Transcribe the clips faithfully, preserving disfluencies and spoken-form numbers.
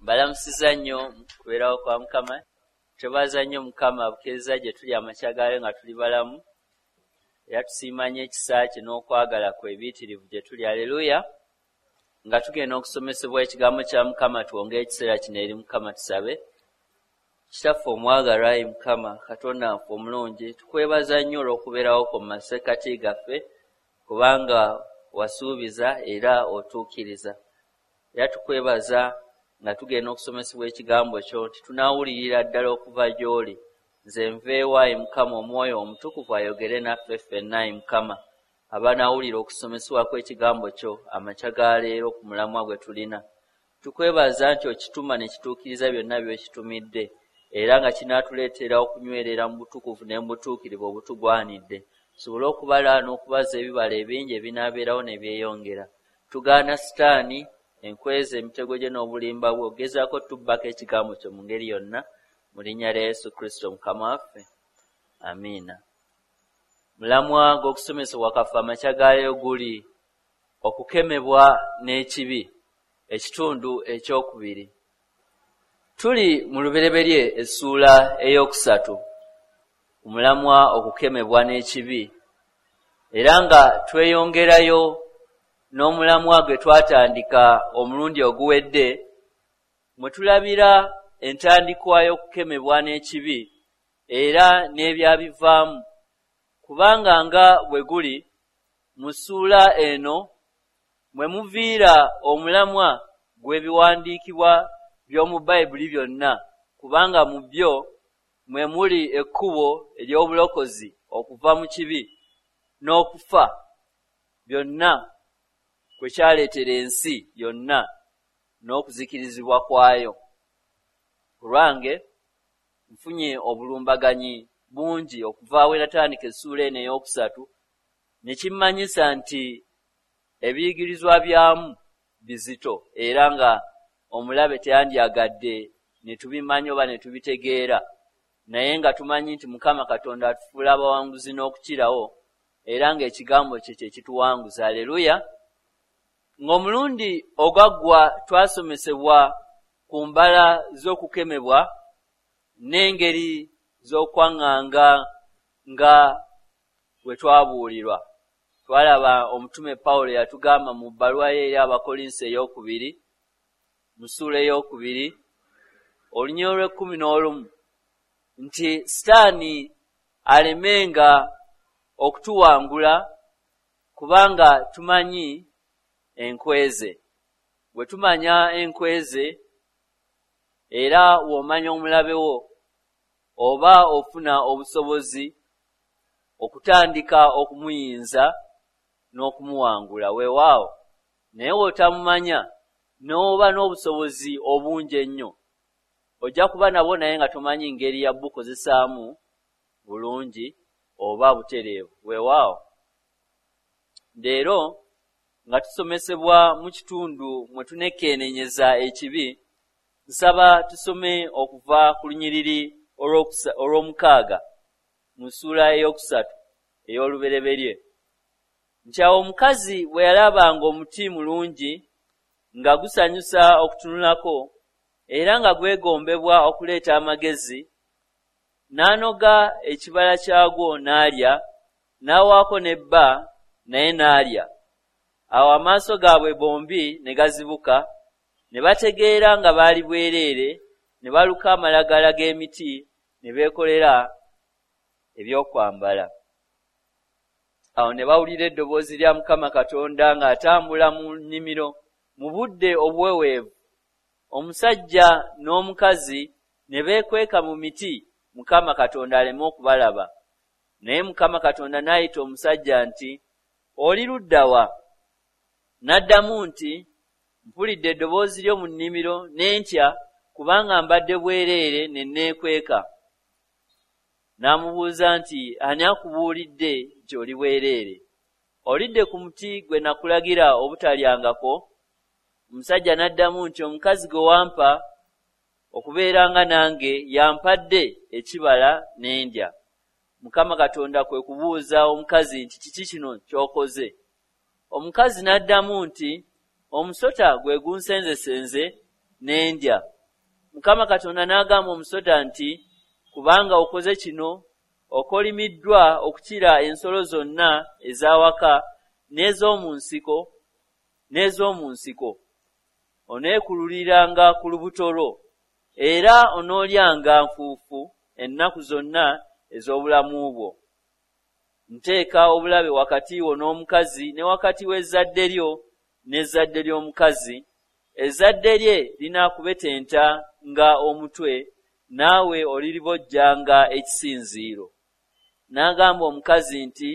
Mbalamusiza nnyo kubeerawo kwa Mukama. Twebaza nnyo Mukama bukeeza gye tuli amakyagale nga tuli balamu. Era tusiima nnyo ekisa kye n'okwagala kwe ebiyitirivu gye tuli. Aleluya. Nga tugenda okusomesebwa ekigambo kya Mukama, tuwonge ekiseera kino eri Mukama tusabe. Kitaffe omwagalwa, Ayi Mukama Katonda waffe omulungi, tukwebaza nnyo olw'okubeerawo ku masekkati gaffe, kubanga wasuubiza era otuukiriza. Era tukwebaza nga tugenda okusomesebwa ekigambo kyo nti tunaawulirira ddala okuva gy'oli. Nze nveewo, Ayi Mukama, Omwoyo Omutukuvu ayogere naffe ffenna, Ayi Mukama, abanaawulira okusomesebwa kw'ekigambo kyo amakya ga leero ku mulamwa gwe tulina. Tukwebaza nti okituma ne kituukiriza byonna by'okitumidde, era nga kinaatuleetera okunywerera mu butukuvu ne mu butuukirivu obutugwanidde, tusobole okubala n'okubaza ebibala ebingi ebinaabeerawo ne byeyongera. Tugaana Sitaani, enkweza, emitego gye n'obulimba bwe, ogezaako tubbako ekigambo kyo mu ngeri yonna, mu linnya lya Yesu Kristo Mukama waffe. Amiina. Mulamwa gw'okusomesebwa kaffe amakya ga leero guli okukemebwa n'ekibi, ekitundu ekyokubiri. Tuli mu lubereberye essuula ey'okusatu, ku mulamwa okukemebwa n'ekibi, era nga tweyongerayo n'omulamwa gwe twatandika omulundi oguwedde, mwe tulabira entandikwa y'okukemebwa n'ekibi era n'ebyabivaamu, kubanga nga bwe guli mu ssuula eno mwe muviira omulamwa gw'ebiwandiikibwa by'omu Bayibuli byonna, kubanga mu byo mwe muli ekkubo ery'obulokozi okuva mu kibi n'okufa byonna kwe kyaleetera ensi yonna n'okuzikirizibwa kwayo. Ku lwange nfunye obulumbaganyi bungi okuva we natandika essuula eno ey'okusatu, ne kimmanyisa nti ebiyigirizwa byamu bizito era nga omulabe teyandyagadde ne tubimanya oba ne tubitegeera, naye nga tumanyi nti Mukama Katonda atufuula abawanguzi n'okukirawo, era ng'ekigambo kye kye kituwanguza. Aleluya. Ng'omulundi ogwaggwa twasomesebwa ku mbala z'okukemebwa n'engeri z'okwaŋŋanga nga bwe twabuulirwa. Twalaba omutume Pawulo yatugamba mu bbaluwa ye eri Abakolinso ey'okubiri, mu ssuula ey'okubiri, olunyiro lw'ekkumi n'olumu, nti Sitaani alemenga okutuwangula kubanga tumanyi enkweze. Bwe tumanya enkweze era w'omanya omulabe wo, oba ofuna obusobozi okutandika okumuyinza n'okumuwangula. Weewaawo naye w'otamumanya n'oba n'obusobozi obungi ennyo, ojja kuba nabo naye nga tomanyi ngeri ya bukozesaamu bulungi oba butereevu. Weewaawo leero nga tusomesebwa mu kitundu mwe tunekeenenyeza ekibi, nsaba tusome okuva ku lunyiriri olw'omukaaga mu ssuula ey'okusatu ey'olubereberye. Nti awo omukazi bwe yalabanga omuti mulungi nga gusanyusa okutunulako era nga gwegombebwa okuleeta amagezi, n'anoga ekibala kyagwo n'alya, n'awaako n'ebba naye n'alya. Awo amaaso gaabwe bombi ne gazibuka, ne bategeera nga baali bwereere, ne baluka amalagala g'emiti ne beekolera ebyokwambala. Awo ne bawulira eddoboozi lya Mukama Katonda ng'atambula mu nnimiro mu budde obuweweevu. Omusajja n'omukazi ne beekweka mu miti Mukama Katonda aleme okubalaba. Naye Mukama Katonda n'ayita omusajja nti, "Oli ludda wa?" N'addamu nti, "Mpulidde eddoboozi lyo mu nnimiro ne ntya kubanga mbadde bwereere ne neekweka." N'amubuuza nti, "Ani akubuulidde nti oli bwereere? Olidde ku muti gwe nakulagira obutalyangako?" Omusajja n'addamu nti, "Omukazi gwe wampa okubeeranga nange yampadde ekibala ne ndya." Mukama Katonda kwe kubuuza omukazi nti, "Kiki kino ky'okoze?" Omukazi n'addamu nti, "Omusota gwe gunsenzesenze ne ndya." Mukama Katonda n'agamba omusota nti kubanga okoze kino okolimiddwa okukira ensolo zonna ez'awaka n'ez'omu nsiko n'ez'omu nsiko oneekululiranga ku lubuto lwo era onoolyanga nfuufu ennaku zonna ez'obulamu bwo. Nteeka obulabe wakati wo n'omukazi ne wakati w'ezzadde lyo n'ezzadde ly'omukazi, ezzadde lye linaakubetenta nga omutwe naawe oliribojja nga ekisinziiro. N'agamba omukazi nti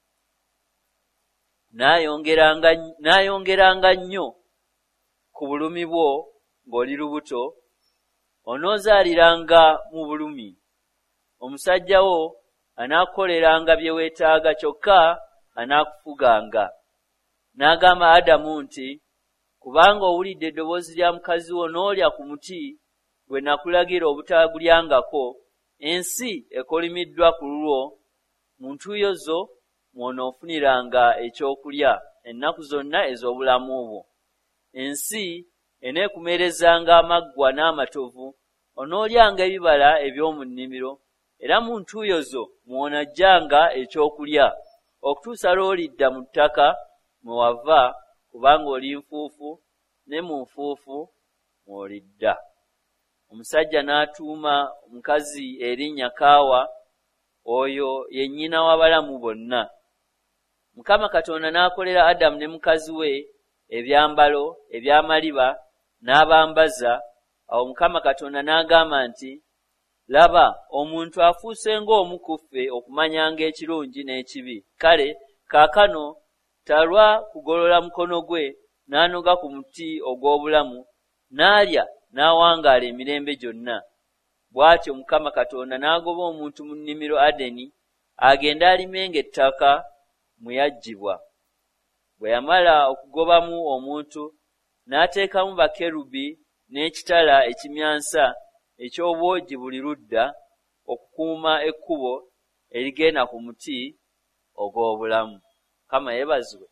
naayongeranga naayongeranga nnyo ku bulumi bwo ng'oli lubuto, onoozaaliranga mu bulumi. Omusajja wo anaakukoleranga bye weetaaga kyokka anaakufuganga. N'agamba Adamu nti kubanga owulidde eddoboozi lya mukazi wo n'olya ku muti gwe nakulagira obutagulyangako, ensi ekolimiddwa ku lulwo, mu ntuuyo zo mw'onoofuniranga ekyokulya ennaku zonna ez'obulamu bwo. Ensi eneekumerezanga amaggwa n'amatovu, onoolyanga ebibala eby'omu nnimiro, era mu ntuuyo zo mw'onajjanga ekyokulya okutuusa lw'olidda mu ttaka mwe wava, kubanga oli nfuufu ne mu nfuufu mw'olidda. Omusajja n'atuuma omukazi erinnya Kaawa, oyo ye nnyina w'abalamu bonna. Mukama Katonda n'akolera Adamu ne mukazi we ebyambalo eby'amaliba n'abambaza. Awo Mukama Katonda n'agamba nti laba, omuntu afuuse ng'omu ku ffe okumanyanga ekirungi n'ekibi. Kale kaakano talwa kugolola mukono gwe n'anoga ku muti ogw'obulamu, n'alya n'awangaala emirembe gyonna. Bw'atyo Mukama Katonda n'agoba omuntu mu nnimiro Adeni agende alimenga ettaka mwe yaggyibwa. Bwe yamala okugobamu omuntu, n'ateekamu bakerubi n'ekitala ekimyansa eky'obwogi buli ludda okukuuma ekkubo erigenda ku muti ogw'obulamu. Kama yeebazibwe.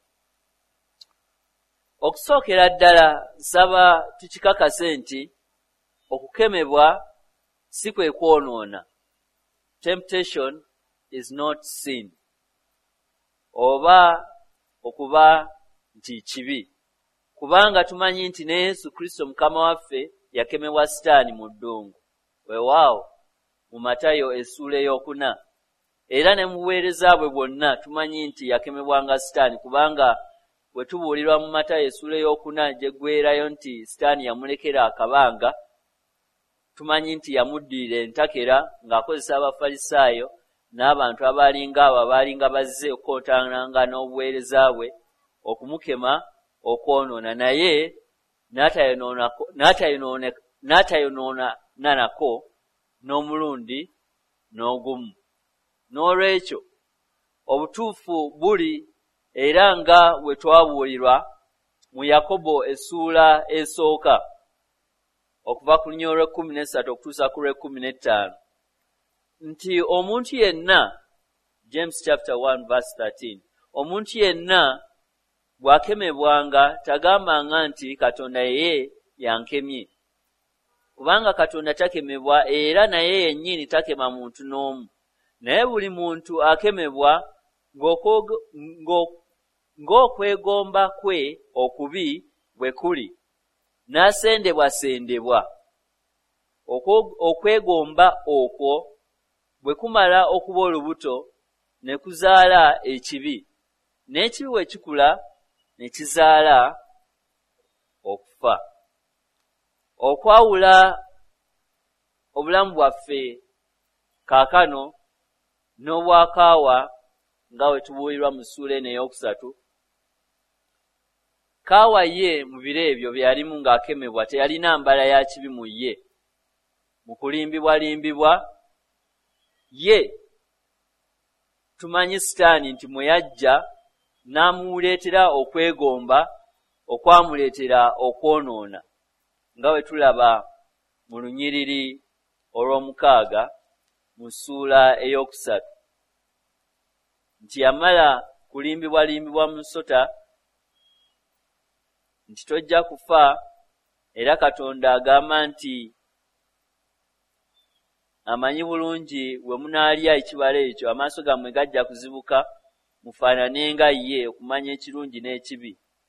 Okusookera ddala nsaba tukikakase nti okukemebwa si kwe kwonoona. Temptation is not sin. Oba okuba nti kibi. Kubanga tumanyi nti ne Yesu Kristo Mukama waffe yakemebwa Sitaani mu ddungu. Weewaawo mu Matayo essuula ey'okuna. Era ne mu buweereza bwe bwonna tumanyi nti yakemebwanga Sitaani, kubanga bwe tubuulirwa mu Matayo essuula ey'okuna gye ggweerayo nti Sitaani yamulekera akabanga, tumanyi nti yamuddirira entakera ng'akozesa Abafalisaayo n'abantu abaalinga abo abaalinga bazze okwotaananga n'obuweereza bwe okumukema okwonoona, naye n'atayonoona nako n'omulundi n'ogumu. N'olwekyo obutuufu buli era nga bwe twabuulirwa mu Yakobo essuula esooka okuva ku lunya olw'ekkumi n'essatu okutuusa ku lw'ekkumi n'ettaano nti omuntu yenna, James chapter one verse thirteen, omuntu yenna bw'akemebwanga tagambanga nti Katonda yeye yankemye, kubanga Katonda takemebwa era naye yennyini takema muntu n'omu. Naye buli muntu akemebwa ng'okwegomba kwe okubi bwe kuli, n'asendebwasendebwa. Okwegomba okwo bwe kumala okuba olubuto ne kuzaala ekibi, n'ekibi bwe kikula ne kizaala okufa. Okwawula obulamu bwaffe kaakano n'obwakaawa nga we tubuulirwa mu ssuula eno ey'okusatu. Kaawa ye mu biro ebyo bye yalimu ng'akemebwa teyalina mbala ya kibi mu ye. Mu kulimbibwalimbibwa ye tumanyi Sitaani nti mwe yajja n'amuleetera okwegomba okwamuleetera okwonoona, nga we tulaba mu lunyiriri olw'omukaaga mu ssuula ey'okusatu nti yamala kulimbibwalimbibwa mu nsota nti tojja kufa, era Katonda agamba nti amanyi bulungi we munaalya ekibala ekyo amaaso gammwe gajja kuzibuka mufaanane nga ye okumanya ekirungi n'ekibi.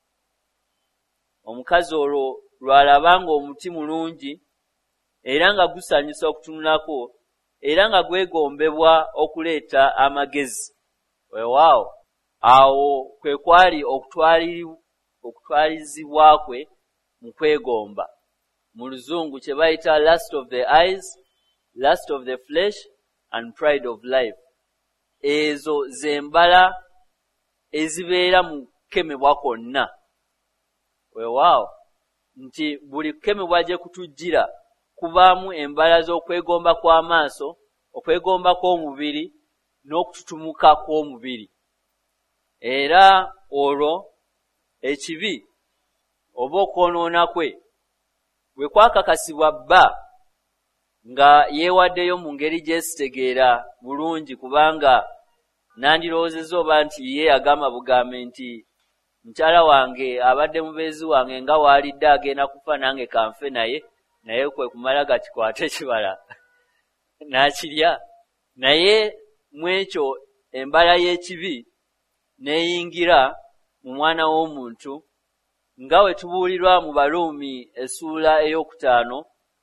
Omukazi olwo lw'alaba nga omuti mulungi era nga gusanyusa okutunulako era nga gwegombebwa okuleeta amagezi. Weewaawo awo kwe kwali okutwalizibwa kwe mu kwegomba. Mu Luzungu kye bayita lust of the eyes, lust of the flesh and pride of life. Ezo zembala ezibeera mu kukemebwa kwonna. Weewaawo nti buli kukemebwa gye kutujjira kubaamu embala z'okwegomba kw'amaaso, okwegomba kw'omubiri n'okututumuka kw'omubiri. Era olwo ekibi oba okwonoona kwe bwe kwakakasibwa bba nga yeewaddeyo mu ngeri gy'esitegeera bulungi, kubanga nandiroozezza oba nti ye agamba bugambe nti mukyala wange abadde mubeezi wange nga waalidde agenda kufa nange kanfe naye, naye kwe kumala gakikwate ekibala n'akirya. Naye mu ekyo embala y'ekibi neeyingira mu mwana w'omuntu nga we tubuulirwa mu Baruumi essuula ey'okutaano,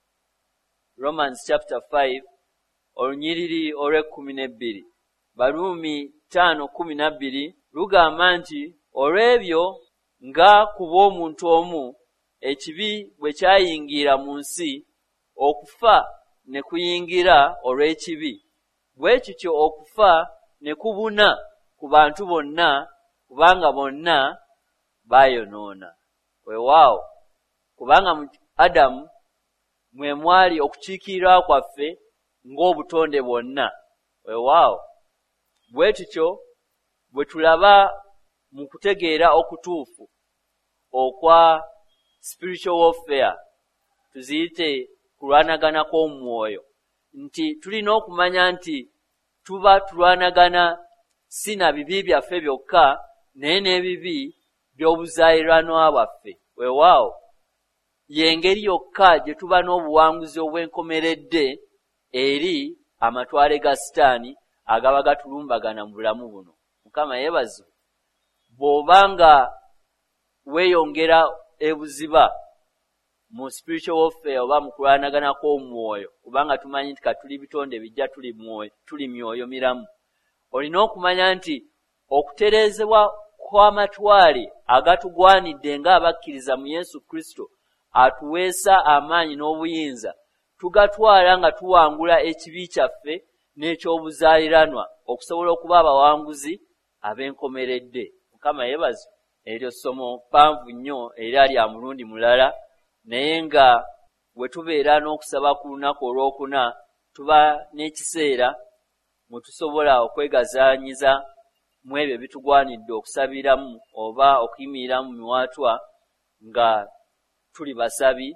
Romans chapter five, olunyiriri olw'ekkumi n'ebbiri. Baruumi ttaano kkumi na bbiri lugamba nti olw'ebyo nga ku bw'omuntu omu ekibi bwe kyayingira mu nsi, okufa ne kuyingira olw'ekibi, bwe kityo okufa ne kubuna ku bantu bonna kubanga bonna baayonoona. Weewaawo kubanga mu Adamu mwe mwali okukiikirira kwaffe ng'obutonde bwonna. Weewaawo bwe tutyo bwe tulaba mu kutegeera okutuufu okwa spiritual warfare, tuziyite kulwanagana kw'omwoyo, nti tulina okumanya nti tuba tulwanagana si na bibi byaffe byokka naye n'ebibi by'obuzaayirwanwa bwaffe. Weewaawo y'engeri yokka gye tuba n'obuwanguzi obwenkomeredde eri amatwale ga Sitaani agaba gatulumbagana mu bulamu buno. Mukama yeebazibwe. Bw'obanga weeyongera ebuziba mu spiritual warfare oba mu kulwanagana kw'omwoyo, kubanga tumanyi nti katuli bitonde bijja tuli mwoyo, tuli myoyo miramu, olina okumanya nti okutereezebwa kw'amatwale agatugwanidde ng'abakkiriza mu Yesu Kristo atuweesa amaanyi n'obuyinza tugatwala nga tuwangula ekibi kyaffe n'eky'obuzaaliranwa okusobola okuba abawanguzi ab'enkomeredde. Mukama yeebazibwe. Eryo ssomo ppanvu nnyo era lya mulundi mulala, naye nga bwe tubeera n'okusaba ku lunaku olwokuna tuba n'ekiseera mwe tusobola okwegazaanyiza mu ebyo bitugwanidde okusabiramu oba okuyimirira mu miwaatwa nga tuli basabi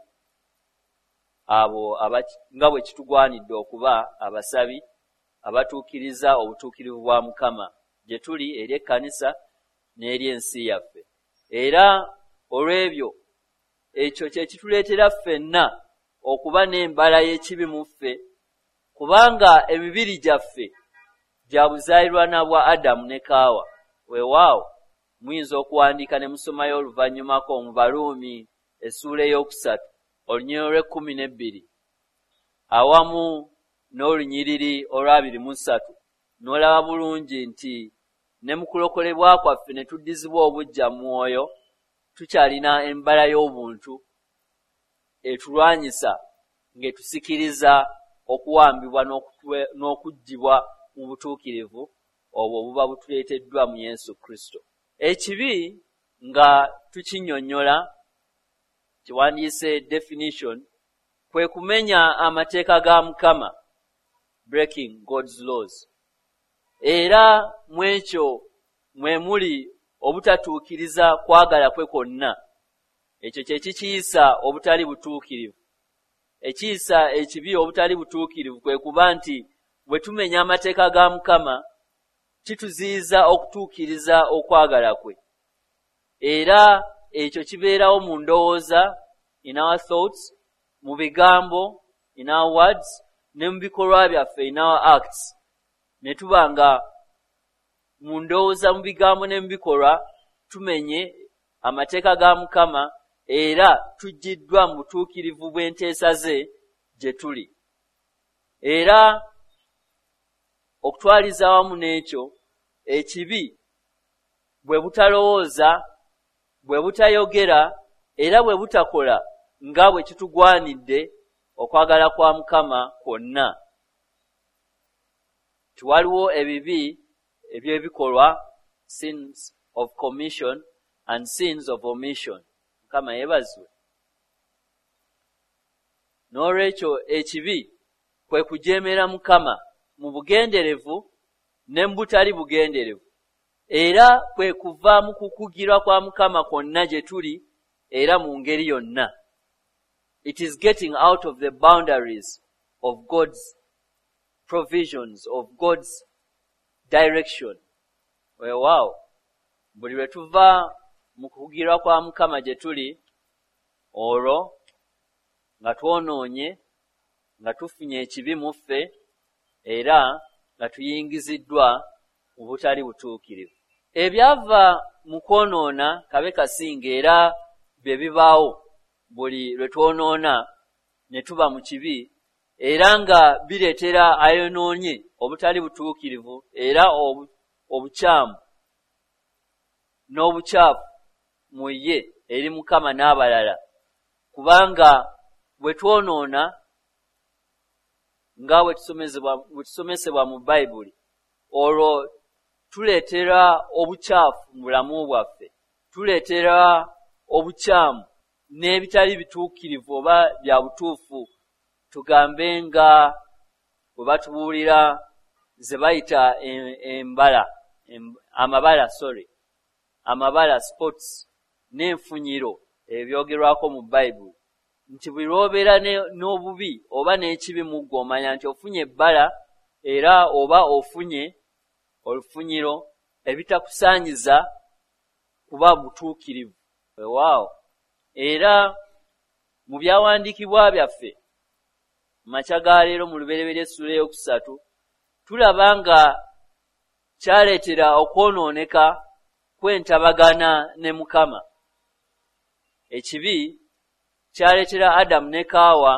abo nga bwe kitugwanidde okuba abasabi abatuukiriza obutuukirivu bwa Mukama gye tuli eri ekkanisa n'eri ensi yaffe. Era olw'ebyo ekyo kye kituleetera ffenna okuba n'embala y'ekibi mu ffe, kubanga emibiri gyaffe gya buzaayirwana bwa Adamu ne Kaawa. Weewaawo muyinza okuwandiika ne musomayo oluvannyumako mu Baruumi essuula ey'okusatu olunyiriri olw'ekkumi n'ebbiri awamu n'olunyiriri olw'abiri mu ssatu, n'olaba bulungi nti ne mu kulokolebwa kwaffe ne tuddizibwa obujja mu mwoyo, tukyalina embala y'obuntu etulwanyisa ng'etusikiriza okuwambibwa n'okuggyibwa mu butuukirivu obwo buba butuleeteddwa mu Yesu Kristo. Ekibi nga tukinnyonnyola, kiwandiise definition, kwe kumenya amateeka ga Mukama, breaking God's laws. Era mu ekyo mwe muli obutatuukiriza kwagala kwe kwonna. Ekyo kye kikiyisa obutali butuukirivu. Ekiyisa ekibi obutali butuukirivu kwe kuba nti bwe tumenya amateeka ga Mukama kituziyiza okutuukiriza okwagala kwe. Era ekyo kibeerawo mu ndowooza, in our thoughts, mu bigambo, in our words, ne mu bikolwa byaffe in our acts ne tuba nga mu ndowooza mu bigambo ne mu bikolwa tumenye amateeka ga Mukama era tujjiddwa mu butuukirivu bw'enteesa ze gye tuli. Era okutwaliza wamu n'ekyo ekibi bwe butalowooza, bwe butayogera era bwe butakola nga bwe kitugwanidde okwagala kwa Mukama kwonna. Tiwaliwo ebibi eby'ebikolwa, sins of commission and sins of omission. Mukama yeebazibwe. N'olwekyo ekibi kwe kujeemera Mukama mu bugenderevu ne mu butali bugenderevu, era kwe kuva mu kukugirwa kwa Mukama kwonna gye tuli era mu ngeri yonna. It is getting out of the boundaries of God's provisions, of God's direction. Weewaawo, buli lwe tuva mu kukugirwa kwa Mukama gye tuli, olwo nga twonoonye, nga tufunye ekibi mu ffe, era nga tuyingiziddwa mu butali butuukirivu. Ebyava mu kwonoona kabe kasinga era bye bibaawo buli lwe twonoona ne tuba mu kibi, era nga bireetera ayonoonye obutali butuukirivu era obu, obukyamu n'obukyafu mu ye eri Mukama n'abalala. Kubanga bwe twonoona nga bwe tusomesebwa mu Bayibuli, olwo tuleetera obukyafu mu bulamu bwaffe, tuleetera obukyamu n'ebitali bituukirivu oba bya butuufu. Tugambe nga bwe batubuulira ze bayita embala, amabala sorry, amabala sports n'enfunyiro ebyogerwako mu Bayibuli, nti buli lw'obeera n'obubi oba n'ekibi mu ggwe omanya nti ofunye ebbala era oba ofunye olufunyiro ebitakusaanyiza kuba butuukirivu. Weewaawo, era mu byawandiikibwa byaffe makya ga leero mu lubereberye essula ey'okusatu tulaba nga kyaleetera okwonooneka kw'entabagana ne Mukama. Ekibi kyaleetera Adamu ne Kaawa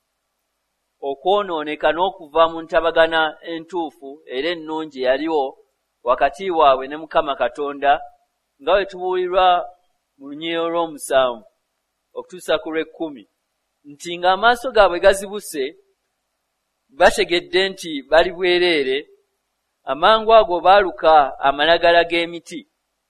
okwonooneka n'okuva mu ntabagana entuufu era ennungi yaliwo wakati waabwe ne Mukama Katonda, nga bwe tubuulirwa mu lunyiriro lw'omusanvu okutuusa ku lw'ekkumi, nti ng'amaaso gaabwe gazibuse bategedde nti bali bwereere, amangu ago baaluka amalagala g'emiti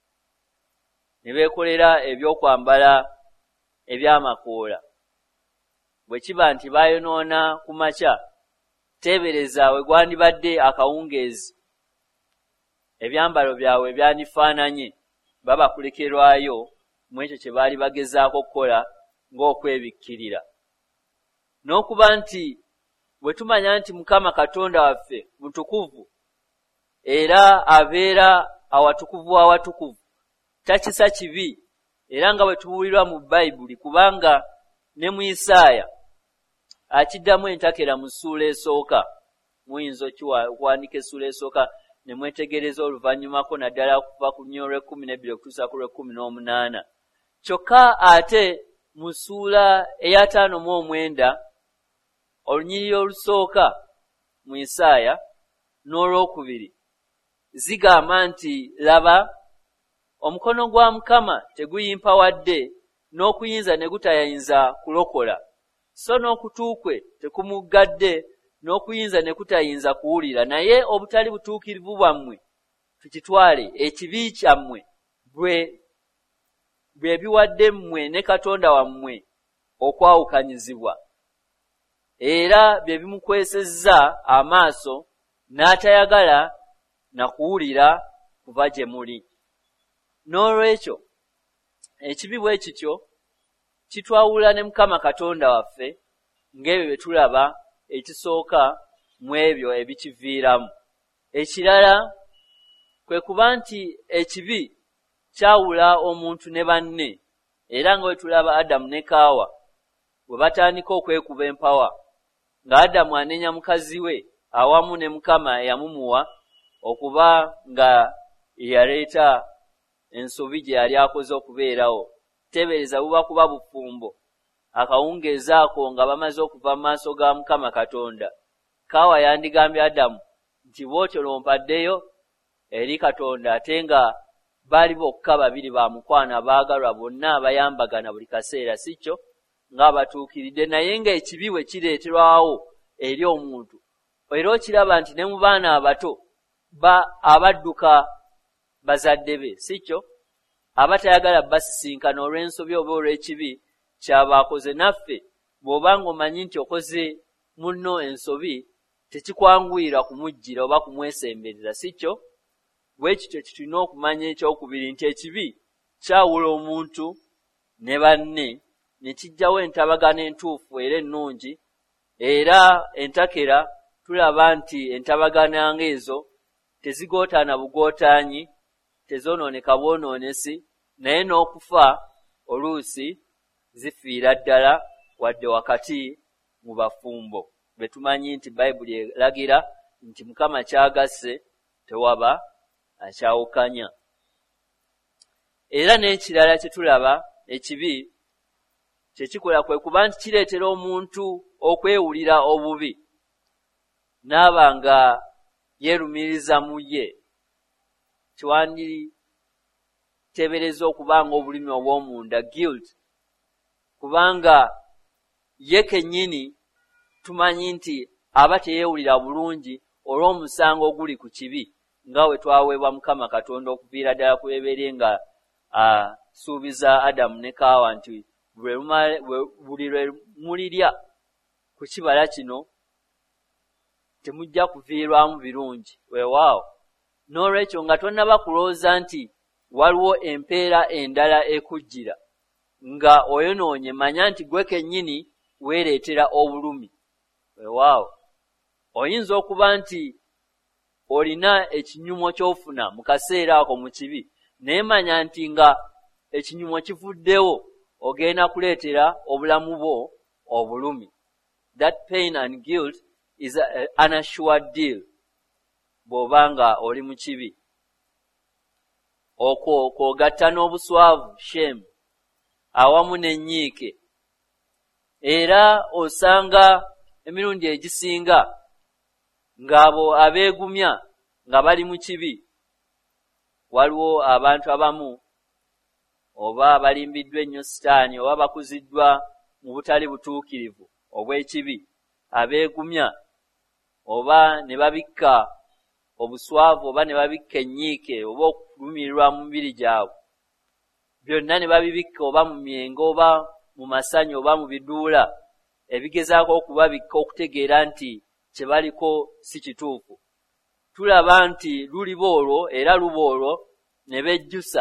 ne beekolera ebyokwambala eby'amakoola. Bwe kiba nti baayonoona ku makya, teebereza we gwandibadde akawungeezi, ebyambalo byabwe byanifaananye, baba kulekerwayo mu ekyo kye baali bagezaako okukola ng'okwebikkirira. N'okuba nti bwe tumanya nti Mukama Katonda waffe mutukuvu era abeera awatukuvu awatukuvu, takisa kibi, era nga bwe tubuulirwa mu Bayibuli, kubanga ne mu Isaaya akiddamu entakera mu ssuula esooka. Muyinza okuwandiika essuula esooka ne mwetegereza oluvannyumako naddala okuva ku lunyiriro lw'ekkumi n'ebbiri okutuusa ku lw'ekkumi n'omunaana. Kyokka ate mu ssuula ey'ataano mu omwenda olunyiriro olusooka mu Isaaya n'olwokubiri zigamba nti, laba omukono gwa Mukama teguyimpa wadde n'okuyinza ne gutayinza kulokola, so n'okutu kwe tekumuggadde n'okuyinza ne kutayinza kuwulira. Naye obutali butuukirivu bwammwe tukitwale, ekibi kyammwe bwe bwe biwadde mmwe ne Katonda wammwe okwawukanyizibwa, era bye bimukwesezza amaaso n'atayagala na kuwulira kuva gye muli. N'olwekyo ekibi bwe kityo kitwawula ne Mukama Katonda waffe ng'ebyo bye tulaba ekisooka mu ebyo ebikiviiramu. Ekirala kwe kuba nti ekibi kyawula omuntu ne banne, era nga bwe tulaba Adamu ne Kaawa bwe batandika okwekuba empawa nga Adamu anenya mukazi we awamu ne Mukama eyamumuwa okuba nga yaleeta ensobi gye yali akoze okubeerawo. Tebereza buba kuba bufumbo akawungeeza ako nga bamaze okuva mu maaso ga Mukama Katonda. Kaawa yandigambye Adamu nti bw'otyo lompaddeyo eri Katonda, ate nga baali bokka babiri ba mukwana baagalwa, bonna abayambagana buli kaseera, si kyo ng'abatuukiridde. Naye ng'ekibi bwe kireeterwawo eri omuntu, era okiraba nti ne mu baana abato ba abadduka bazadde be, si kyo, abatayagala basisinkana olw'ensobi oba olw'ekibi kyabaakoze. Naffe bw'oba ng'omanyi nti okoze munno ensobi, tekikwanguyira kumujjira oba kumwesemberera, si kyo. Bwe kityo tulina okumanya ekyokubiri nti ekibi kyawula omuntu ne banne ne kijjawo entabagana entuufu era ennungi. Era entakera tulaba nti entabagana ng'ezo tezigootaana bugootaanyi, tezoonooneka bwonoonesi, naye n'okufa oluusi zifiira ddala wadde wakati mu bafumbo. Be tumanyi nti Bayibuli eragira nti Mukama kyagasse tewaba akyawukanya. Era n'ekirala kye tulaba ekibi kye kikola kwe kuba nti kireetera omuntu okwewulira obubi n'aba nga yeerumiriza mu ye. Kiwanditeebereza okuba ng'obulumi obw'omunda, guilt, kubanga ye kennyini tumanyi nti aba teyeewulira bulungi olw'omusango oguli ku kibi nga we twaweebwa Mukama Katonda okuviira ddala ku beeberye nga asuubiza Adamu ne Kaawa nti buli lwe mulirya ku kibala kino temujja kuviirwamu birungi. Weewaawo, n'olwekyo nga tonnaba kulowooza nti waliwo empeera endala ekujjira nga oyonoonye, manya nti gwe kennyini weereetera obulumi. Weewaawo, oyinza okuba nti olina ekinyumo ky'ofuna mu kaseera ako mu kibi, naye manya nti nga ekinyumo kivuddewo ogenda kuleetera obulamu bwo obulumi. That pain and guilt is an assured deal bw'oba nga oli mu kibi. Okwo kw'ogatta n'obuswavu, shame, awamu n'ennyiike. Era osanga emirundi egisinga ng'abo abeegumya nga bali mu kibi, waliwo abantu abamu oba balimbiddwa ennyo sitaani oba bakuziddwa mu butali butuukirivu obw'ekibi, abeegumya oba ne babikka obuswavu oba ne babikka ennyiike oba okulumirirwa mu mibiri gyabwe, byonna ne babibikka oba mu myengo oba mu masanyu oba mu biduula ebigezaako okubabikka okutegeera nti kye baliko si kituufu. Tulaba nti luliba olwo era luba olwo ne bejjusa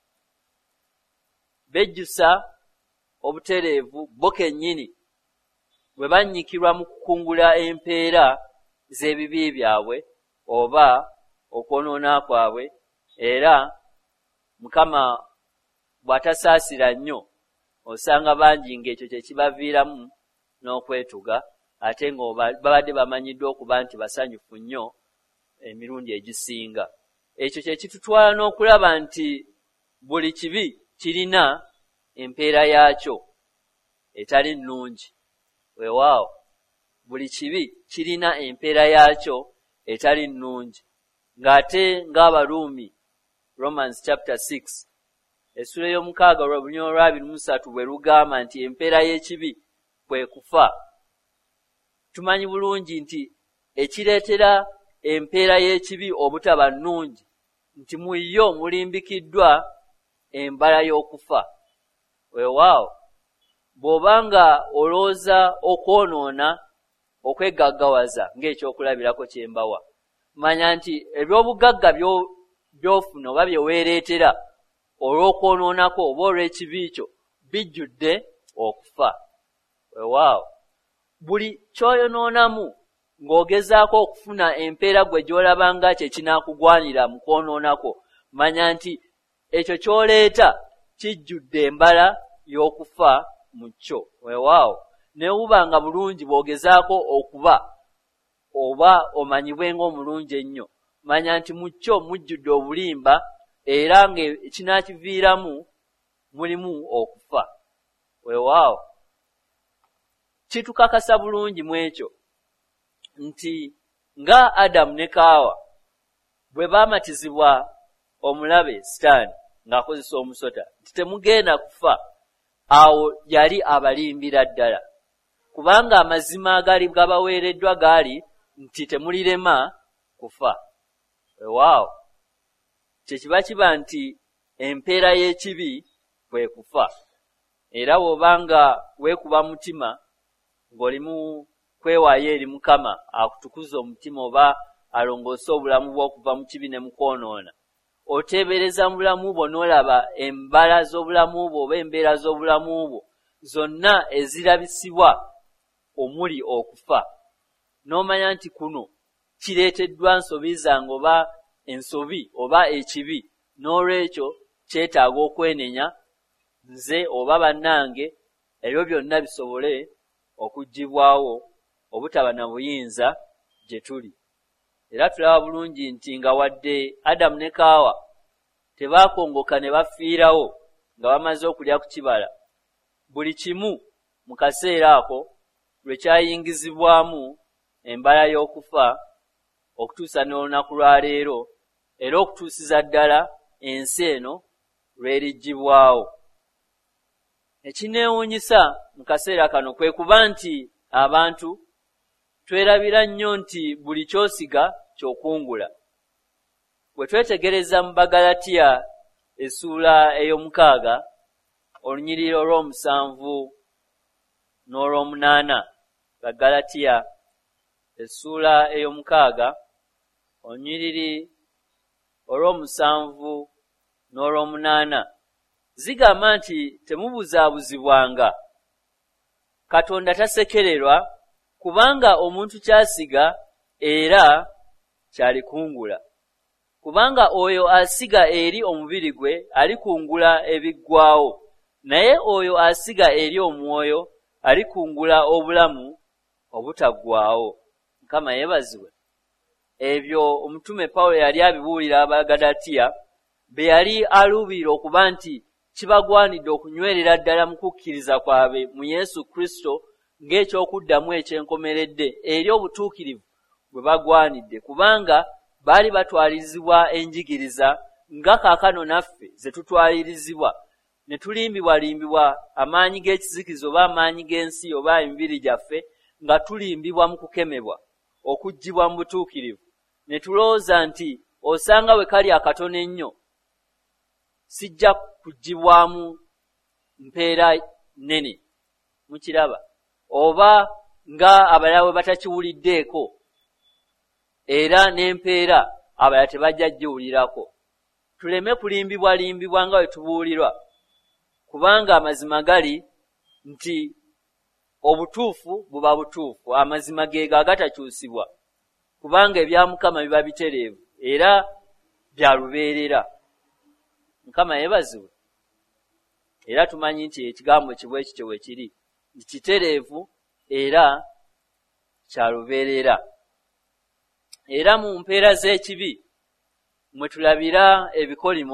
bejjusa obutereevu bo kennyini bwe bannyikirwa mu kukungula empeera z'ebibi byabwe oba okwonoona kwabwe. Era Mukama bw'atasaasira nnyo osanga bangi ng'ekyo kye kibaviiramu n'okwetuga, ate nga babadde bamanyiddwa okuba nti basanyufu nnyo emirundi egisinga. Ekyo kye kitutwala n'okulaba nti buli kibi kirina empeera yaakyo etali nnungi. Weewaawo, buli kibi kirina empeera yaakyo etali nnungi. Ng'ate ng'Abaruumi, Romans chapter six, essula y'omukaaga olw'obunyo olw'abiri mu ssatu bwe lugamba nti empeera y'ekibi kwe kufa. Tumanyi bulungi nti ekireetera empeera y'ekibi obutaba nnungi nti mu yo mulimbikiddwa embala y'okufa. Weewaawo, bw'obanga olowooza okwonoona okwegaggawaza ng'ekyokulabirako kye mbawa, manya nti eby'obugagga by'ofuna oba bye weereetera olw'okwonoonako oba olw'ekibi kyo bijjudde okufa. Weewaawo, buli ky'oyonoonamu ng'ogezaako okufuna empeera gwe gy'olaba nga kye kinaakugwanira mu kwonoonako, manya nti ekyo ky'oleeta kijjudde embala y'okufa mu kyo. Weewaawo, ne ubanga bulungi bwogezaako okuba oba omanyibwe ng'omulungi ennyo, manya nti mu kyo mujjudde obulimba era ng'ekinakiviiramu mulimu okufa. Weewaawo kitukakasa bulungi mu ekyo nti nga Adamu ne Kaawa bwe baamatizibwa omulabe Sitaani ng'akozesa omusota nti temugenda kufa, awo yali abalimbira ddala, kubanga amazima agali gabaweereddwa gaali nti temulirema kufa. Weewaawo kyekiba kiba nti empeera y'ekibi kwe kufa. Era bw'obanga weekuba mutima ng'olimu kwewaayo eri Mukama akutukuza omutima oba alongoose obulamu bw'okuva mu kibi ne mu kwonoona, oteebereza mu bulamu bwo n'olaba embala z'obulamu bwo oba embeera z'obulamu bwo zonna ezirabisibwa omuli okufa, n'omanya nti kuno kireeteddwa nsobi zange oba ensobi oba ekibi, n'olwekyo kyetaaga okwenenya nze oba bannange ebyo byonna bisobole okuggibwawo obutaba na buyinza gye tuli. Era tulaba bulungi nti nga wadde Adamu ne Kaawa tebaakongoka ne bafiirawo nga bamaze okulya ku kibala, buli kimu mu kaseera ako lwe kyayingizibwamu embala y'okufa okutuusa n'olunaku lwa leero, era okutuusiza ddala ensi eno lw'eriggibwawo. Ekineewuunyisa mu kaseera kano kwe kuba nti abantu twerabira nnyo nti buli ky'osiga ky'okungula. Bwe twetegereza mu Bagalatiya essuula ey'omukaaga olunyiriri olw'omusanvu n'olw'omunaana, Bagalatiya essuula ey'omukaaga olunyiriri olw'omusanvu n'olw'omunaana, zigamba nti temubuzaabuzibwanga, Katonda tasekererwa, kubanga omuntu kyasiga era kyalikungula. Kubanga oyo asiga eri omubiri gwe alikungula ebiggwaawo, naye oyo asiga eri omwoyo alikungula obulamu obutaggwaawo. Mukama yeebazibwe. Ebyo omutume Pawulo yali abibuulira Abagalatiya be yali aluubirira okuba nti kibagwanidde okunywerera ddala mu kukkiriza kwabwe mu Yesu Kristo ng'ekyokuddamu ekyenkomeredde eri obutuukirivu bwe bagwanidde, kubanga baali batwalirizibwa enjigiriza nga kaakano naffe ze tutwalirizibwa, ne tulimbibwalimbibwa amaanyi g'ekizikiza oba amaanyi g'ensi oba emibiri gyaffe, nga tulimbibwa mu kukemebwa okuggyibwa mu butuukirivu. Ne tulowooza nti osanga we kali akatono ennyo sijja kuggyibwamu mpeera nnene, mukiraba, oba nga abalala bwe batakiwuliddeeko era n'empeera abalala tebajja giwulirako. Tuleme kulimbibwalimbibwa nga we tubuulirwa, kubanga amazima gali nti obutuufu buba butuufu, amazima geego agatakyusibwa, kubanga ebya Mukama biba bitereevu era bya lubeerera. Mukama yeebazibwe. Era tumanyi nti ekigambo kibwe ekyo bwe kiri, nti kitereevu era kya lubeerera. Era mu mpeera z'ekibi mwe tulabira ebikolimo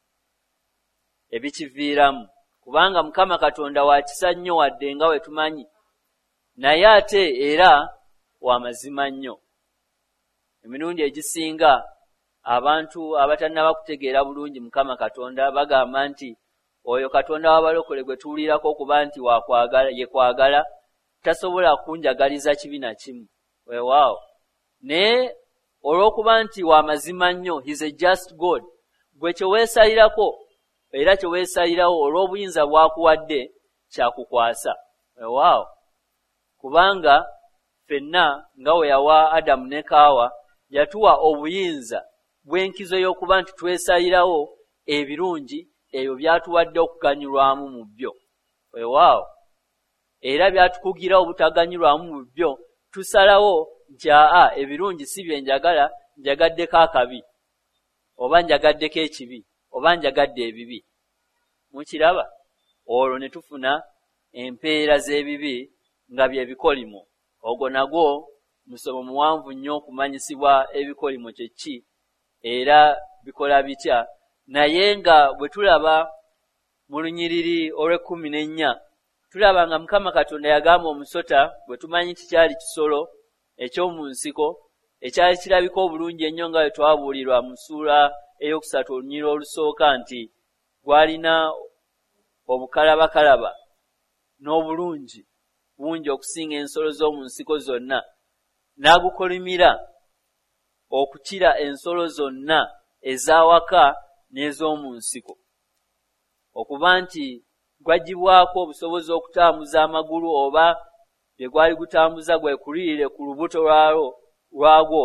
ebikiviiramu, kubanga Mukama Katonda wa kisa nnyo wadde nga we tumanyi, naye ate era wa mazima nnyo. Emirundi egisinga abantu abatannaba kutegeera bulungi Mukama Katonda bagamba nti oyo Katonda w'abalokole gwe tuwulirako okuba nti wakwagala, ye kwagala, tasobola kunjagaliza kibi na kimu. Weewaawo. Naye olw'okuba nti wa mazima nnyo, he's a just God, gwe kye weesalirako era kye weesalirawo olw'obuyinza bw'akuwadde kyakukwasa. Weewaawo. Kubanga ffenna nga we yawa Adamu ne Kaawa yatuwa obuyinza bw'enkizo y'okuba nti twesalirawo ebirungi ebyo byatuwadde okuganyulwamu mu byo. Weewaawo. Era byatukugira obutaganyulwamu mu byo, tusalawo nti aa ebirungi si bye njagala, njagaddeko akabi oba njagaddeko ekibi oba njagadde ebibi. Mukiraba? Olwo ne tufuna empeera z'ebibi nga bye bikolimo. Ogwo nagwo musomo muwanvu nnyo okumanyisibwa ebikolimo kye ki era bikola bitya, naye nga bwe tulaba mu lunyiriri olw'ekkumi n'ennya tulaba nga Mukama Katonda yagamba omusota bwe tumanyi nti kyali kisolo eky'omu nsiko ekyali kirabika obulungi ennyo nga bwe twabuulirwa mu ssuula ey'okusatu olunyiriri olusooka nti gwalina obukalabakalaba n'obulungi bungi okusinga ensolo z'omu nsiko zonna, n'agukolimira okukira ensolo zonna ez'awaka n'ez'omu nsiko, okuba nti gwagibwako obusobozi okutambuza amagulu oba bye gwali gutambuza gwe kulirire ku lubuto lwagwo,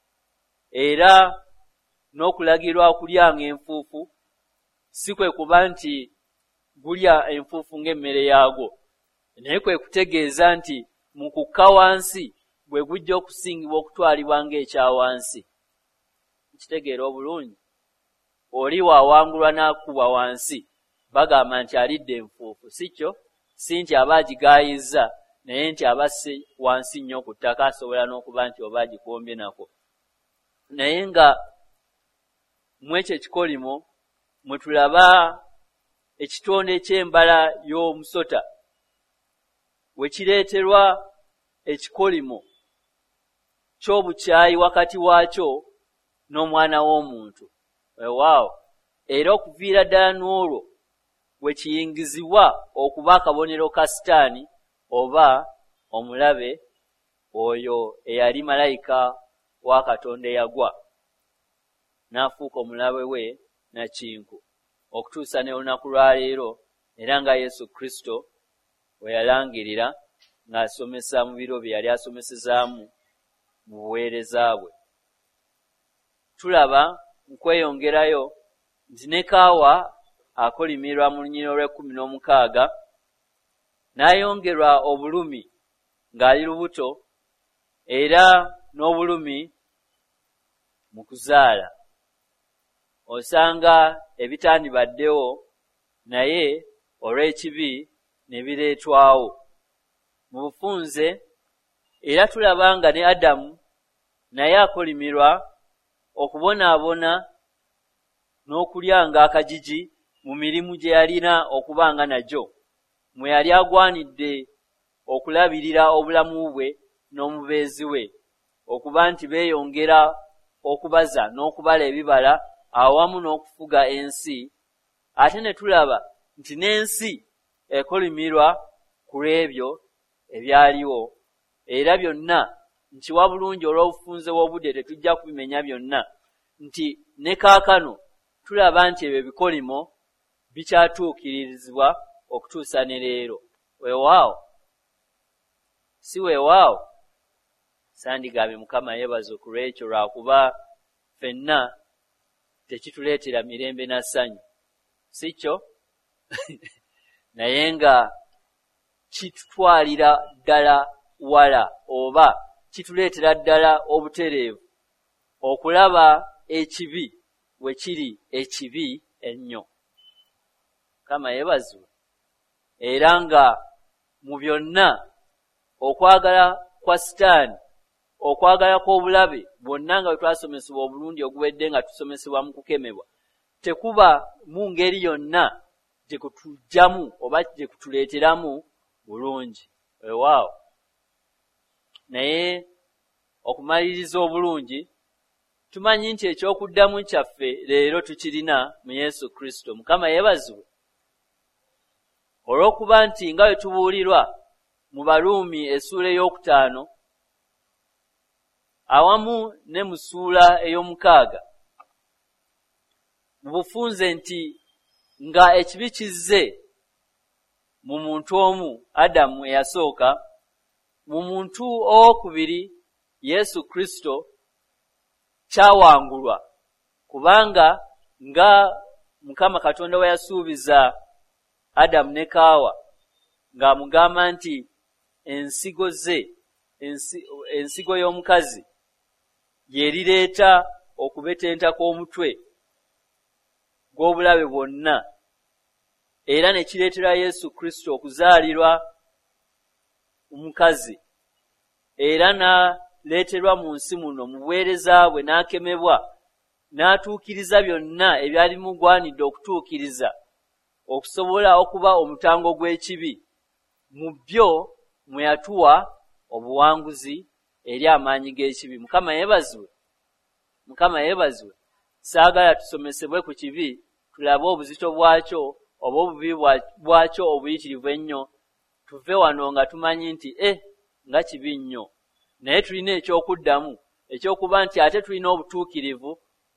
era n'okulagirwa okulyanga enfuufu, si kwe kuba nti gulya enfuufu ng'emmere yaagwo, naye kwe kutegeeza nti mu kukka wansi bwe gujja okusingibwa okutwalibwa ng'ekyawansi. Kitegeera obulungi, oli waawangulwa n'akubwa wansi bagamba nti alidde enfuufu, si kyo? Si nti aba agigaayizza, naye nti abasse wansi nnyo ku ttaka, asobola n'okuba nti oba agikombye nako. Naye nga mu ekyo ekikolimo mwe tulaba ekitonde ky'embala y'omusota we kireeterwa ekikolimo ky'obukyayi wakati waakyo n'omwana w'omuntu. Weewaawo, era okuviira ddala n'olwo we kiyingizibwa okuba akabonero ka Sitaani oba omulabe oyo eyali malayika wa Katonda eyagwa n'afuuka omulabe we nakinku, okutuusa ne lunaku lwa leero, era nga Yesu Kristo we yalangirira ng'asomesa mu biro bye yali asomesezaamu mu buweereza bwe. Tulaba mu kweyongerayo nti ne Kaawa akolimirwa mu lunyiriri olw'ekkumi n'omukaaga n'ayongerwa obulumi ng'ali lubuto, era n'obulumi mu kuzaala. Osanga ebitandibaddewo naye olw'ekibi ne bireetwawo mu bufunze, era tulaba nga ne Adamu naye akolimirwa okubonaabona n'okulyanga akagigi mu mirimu gye yalina okubanga nagyo, mwe yali agwanidde okulabirira obulamu bwe n'omubeezi we, okuba nti beeyongera okubaza n'okubala ebibala awamu n'okufuga ensi. Ate ne tulaba nti n'ensi ekolimirwa ku lw'ebyo ebyaliwo, era byonna nkiwa bulungi olw'obufunze bw'obudde tetujja kubimenya byonna, nti ne kaakano tulaba nti ebyo bikolimo bikyatuukirizibwa okutuusa ne leero. Weewaawo, si weewaawo, sandigambye Mukama yeebaze ku lw'ekyo, lwakuba ffenna tekituleetera mirembe na ssanyu, si kyo? Naye nga kitutwalira ddala wala oba kituleetera ddala obutereevu okulaba ekibi we kiri ekibi ennyo. Mukama yeebazibwe. Era nga mu byonna okwagala kwa Sitaani, okwagala kw'obulabe bwonna nga bwe twasomesebwa obulungi oguwedde nga tusomesebwa mu kukemebwa, tekuba mu ngeri yonna gye kutujjamu oba gye kutuleeteramu bulungi. Weewaawo, naye okumaliriza obulungi tumanyi nti ekyokuddamu kyaffe leero tukirina mu Yesu Kristo. Mukama yeebazibwe olw'okuba nti nga bwe tubuulirwa mu Baluumi essuula ey'okutaano awamu ne mu ssuula ey'omukaaga mu bufunze nti nga ekibi kizze mu muntu omu Adamu eyasooka, mu muntu owokubiri Yesu Kristo kyawangulwa, kubanga nga Mukama Katonda we yasuubiza Adamu ne Kaawa ng'amugamba nti ensigo ze, ensi, ensigo y'omukazi yerireeta okubetenta kw'omutwe gw'obulabe bwonna, era ne kireetera Yesu Kristo okuzaalirwa omukazi era n'aleeterwa mu nsi muno mu buweereza bwe n'akemebwa n'atuukiriza byonna ebyali mugwanidde okutuukiriza okusobola okuba omutango gw'ekibi, mu byo mwe yatuwa obuwanguzi eri amaanyi g'ekibi. Mukama yeebazibwe. Mukama yeebazibwe. Saagala tusomesebwe ku kibi tulabe obuzito bwakyo oba obubi bwakyo obuyitirivu ennyo, tuve wano nga tumanyi nti eh nga kibi nnyo, naye tulina ekyokuddamu ekyokuba nti ate tulina obutuukirivu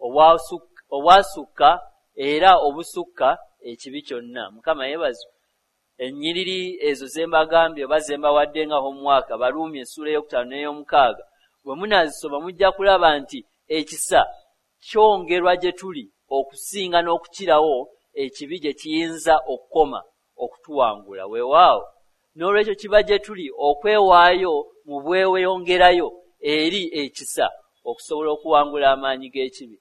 obwasukka era obusukka ekibi kyonna. Mukama yeebazibwe. Ennyiriri ezo zembagambye oba zembawadde nga homework, Abaruumi essuula ey'okutaano n'ey'omukaaga, bwe munaazisoma mujja kulaba nti ekisa kyongerwa gye tuli okusinga n'okukirawo ekibi gye kiyinza okukoma okutuwangula. Weewaawo n'olwekyo kiba gye tuli okwewaayo mu bweweyongerayo eri ekisa okusobola okuwangula amaanyi g'ekibi.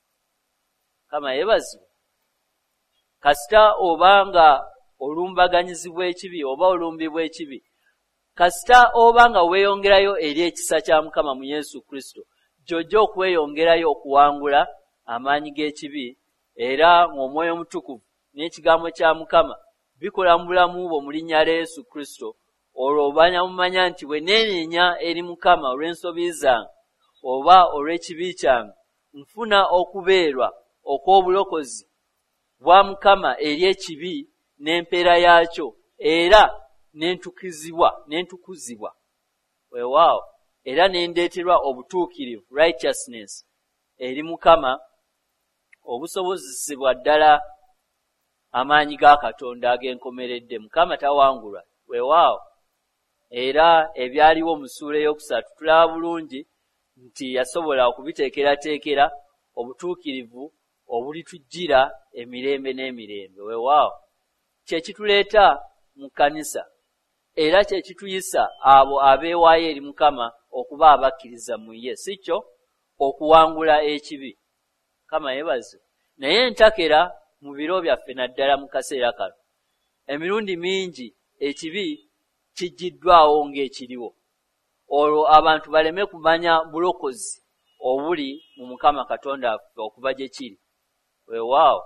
Kama yeebazibwe. Kasita obanga olumbaganyizibwa ekibi oba olumbibwa ekibi, kasita obanga weeyongerayo eri ekisa kya Mukama mu Yesu Kristo, jjojja okweyongerayo okuwangula amaanyi g'ekibi, era ng'Omwoyo Omutukuvu n'ekigambo kya Mukama bikola mu bulamu bwo mu linnya lya Yesu Kristo. Olwo obanya mumanya nti bwe neenenya eri Mukama olw'ensobi zange oba olw'ekibi kyange, nfuna okubeerwa okw'obulokozi bwa Mukama eri ekibi n'empeera yaakyo, era n'entukizibwa n'entukuzibwa. Weewaawo. Era n'endeeterwa obutuukirivu, righteousness, eri Mukama obusobozesebwa ddala amaanyi ga Katonda ag'enkomeredde. Mukama tawangulwa. Weewaawo. Era ebyaliwo mu ssuula ey'okusatu tulaba bulungi nti yasobola okubiteekerateekera obutuukirivu obulitujjira emirembe n'emirembe. Weewaawo. Kye kituleeta mu kkanisa era kye kituyisa abo abeewaayo eri Mukama okuba abakkiriza mu ye, si kyo okuwangula ekibi. Mukama yeebazibwe. Naye entakera mu biro byaffe naddala mu kaseera kano, emirundi mingi ekibi kiggiddwawo ng'ekiriwo, olwo abantu baleme kumanya bulokozi obuli mu Mukama Katonda waffe okuva gye kiri. Weewaawo.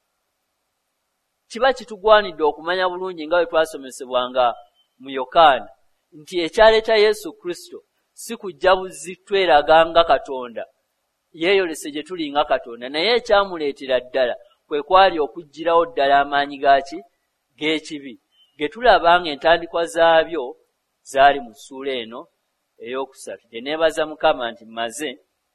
Kiba kitugwanidde okumanya bulungi nga bwe twasomesebwanga mu Yokaana nti ekyaleeta Yesu Kristo si kujja buzi tweraga nga Katonda, yeeyolese gye tuli nga Katonda, naye ekyamuleetera ddala kwe kwali okuggyirawo ddala amaanyi gaaki g'ekibi, ge tulaba ng'entandikwa zaabyo zaali mu ssuula eno ey'okusatu. Gye neebaza Mukama nti mmaze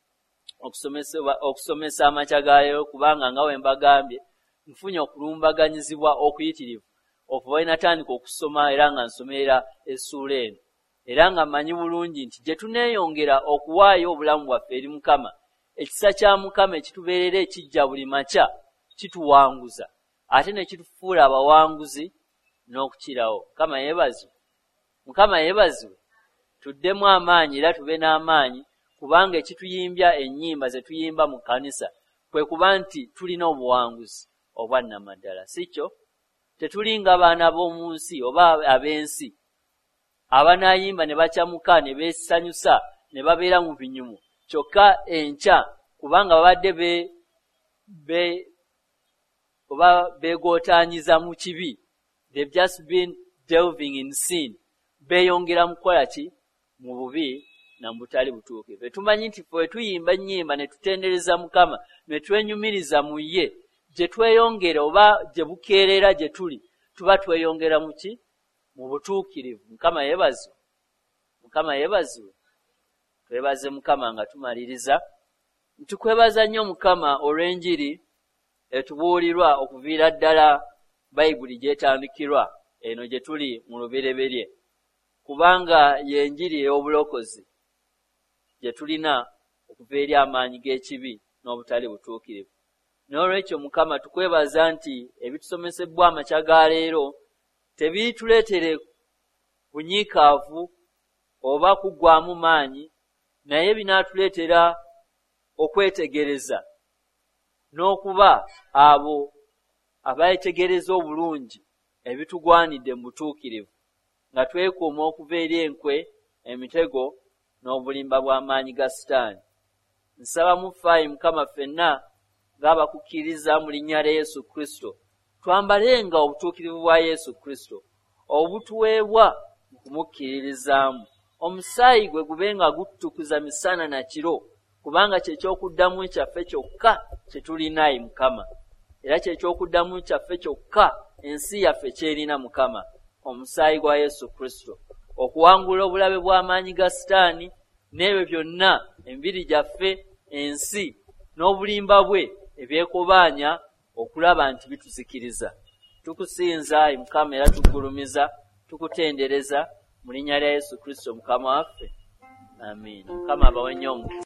okusomesa amakya gaayo, kubanga nga we mbagambye nfunye okulumbaganyizibwa okuyitirivu okuva we natandika okusoma era nga nsomerera essuula eno, era nga mmanyi bulungi nti gye tuneeyongera okuwaayo obulamu bwaffe eri Mukama, ekisa kya Mukama ekitubeerera ekijja buli makya kituwanguza ate ne kitufuula abawanguzi n'okukirawo. Mukama yeebazibwe. Mukama yeebazibwe. Tuddemu amaanyi era tube n'amaanyi, kubanga ekituyimbya ennyimba ze tuyimba mu kkanisa kwe kuba nti tulina obuwanguzi obwannamaddala, si kyo? Tetulinga baana b'omu nsi oba ab'ensi abanaayimba ne bakyamuka ne beesanyusa ne babeera mu binyumu kyokka enkya kubanga babadde be be oba beegootaanyiza mu kibi. They've just been delving in sin. Beeyongera mu kukola ki? Mu bubi na mu butali butuukivu. Tumanyi nti ffe tuyimba nnyimba ne tutendereza Mukama ne twenyumiriza mu ye, gye tweyongera oba gye bukeerera gye tuli tuba tweyongera mu ki? Mu butuukirivu. Mukama yeebazibwe. Mukama yeebazibwe. Twebaze Mukama nga tumaliriza. Tukwebaza nnyo Mukama olw'enjiri etubuulirwa okuviira ddala Bayibuli gyetandikirwa eno gye tuli mu lubereberye, kubanga y'enjiri ey'obulokozi gye tulina okuva eri amaanyi g'ekibi n'obutali butuukirivu. N'olwekyo Mukama tukwebaza nti ebitusomesebbwa amakya ga leero tebiituleetere bunyiikaavu oba kuggwaamu maanyi, naye binaatuleetera okwetegereza n'okuba abo abayetegereza obulungi ebitugwanidde mu butuukirivu nga twekuuma okuva eri enkwe, emitego n'obulimba bw'amaanyi ga Sitaani. Nsaba mufaayi Mukama ffenna ng'abakukkiriza mu linnya lya Yesu Kristo, twambalenga obutuukirivu bwa Yesu Kristo obutuweebwa mu kumukkiririzaamu. Omusaayi gwe gubenga gutukuza misana na kiro, kubanga ky'ekyokuddamu kyaffe kyokka kye tulina ye Mukama, era ky'ekyokuddamu kyaffe kyokka ensi yaffe kyerina Mukama, omusaayi gwa Yesu Kristo, okuwangula obulabe bw'amaanyi ga Sitaani n'ebyo byonna emibiri gyaffe, ensi n'obulimba bwe ebyekobaanya okulaba nti bituzikiriza. Tukusinza ye Mukama era tugulumiza, tukutendereza mu linnya lya Yesu Kristo Mukama waffe. Amiina. Mukama abawe nnyo.